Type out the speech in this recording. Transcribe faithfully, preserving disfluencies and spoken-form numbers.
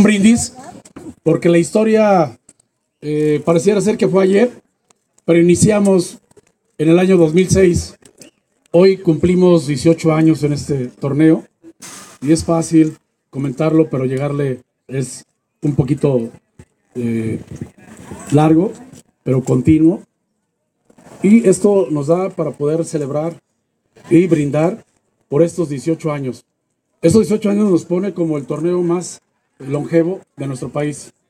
brindis, porque la historia eh, pareciera ser que fue ayer, pero iniciamos en el año dos mil seis. Hoy cumplimos dieciocho años en este torneo y es fácil comentarlo, pero llegarle es un poquito eh, largo, pero continuo. Y esto nos da para poder celebrar y brindar por estos dieciocho años. Estos dieciocho años nos pone como el torneo más longevo de nuestro país.